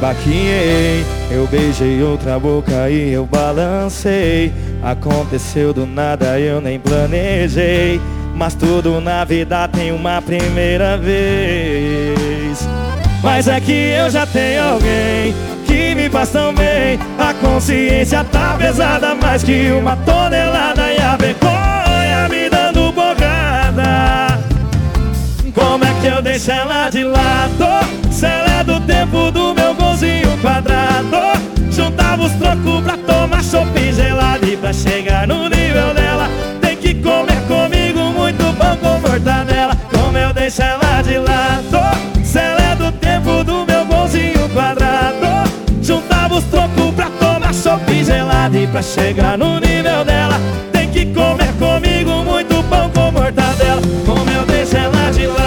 Baquinhei, eu beijei outra boca e eu balancei. Aconteceu do nada, eu nem planejei. Mas tudo na vida tem uma primeira vez. Mas é que eu já tenho alguém que me faz tão bem. A consciência tá pesada, mais que uma tonelada. E a vergonha me dando bocada. Como é que eu deixo ela de lado? Se ela é do tempo do meu golzinho quadrado. Juntava os trocos pra tomar chopp gelado. E pra chegar no nível dela, tem que comer comigo muito pão com mortadela. Como eu deixo ela de lado? Se ela é do tempo do meu golzinho quadrado. Juntava os trocos pra tomar chopp gelado. E pra chegar no nível dela, tem que comer comigo muito pão com mortadela. Como eu deixo ela de lado?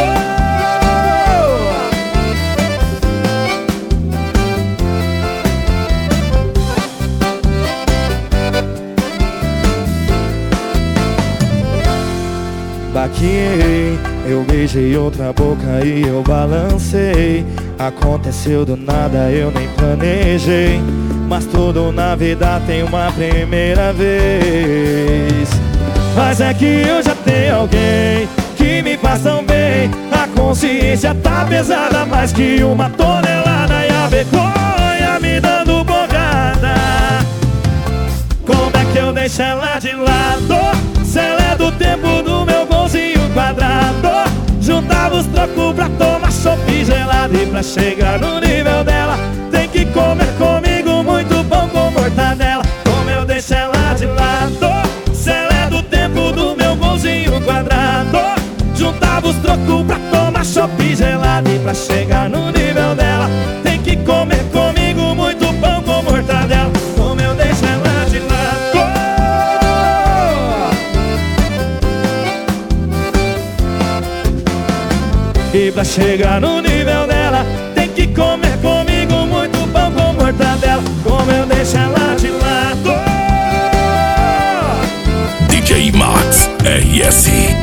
Baquinhei, eu beijei outra boca e eu balancei. Aconteceu do nada, eu nem planejei. Mas tudo na vida tem uma primeira vez. Mas é que eu já tenho alguém que me faz tão bem. A consciência tá pesada, mais que uma tonelada. E a vergonha me dando bocada. Como é que eu deixo ela de lado? Se ela é do tempo do meu golzinho quadrado. Juntava os trocos pra tomar chopp gelado. E pra chegar no nível dela, tem que comer comigo muito pão com mortadela. Como eu deixo ela de lado? Se ela é do tempo do meu golzinho quadrado. Juntava os trocos pra tomar chopp gelado. E pra chegar no nível dela, tem que comer comigo muito pão com mortadela. Como eu deixo ela de lado? E pra chegar no nível dela, tem que comer comigo muito pão com mortadela. Como eu deixo ela de lado? DJ Max RS.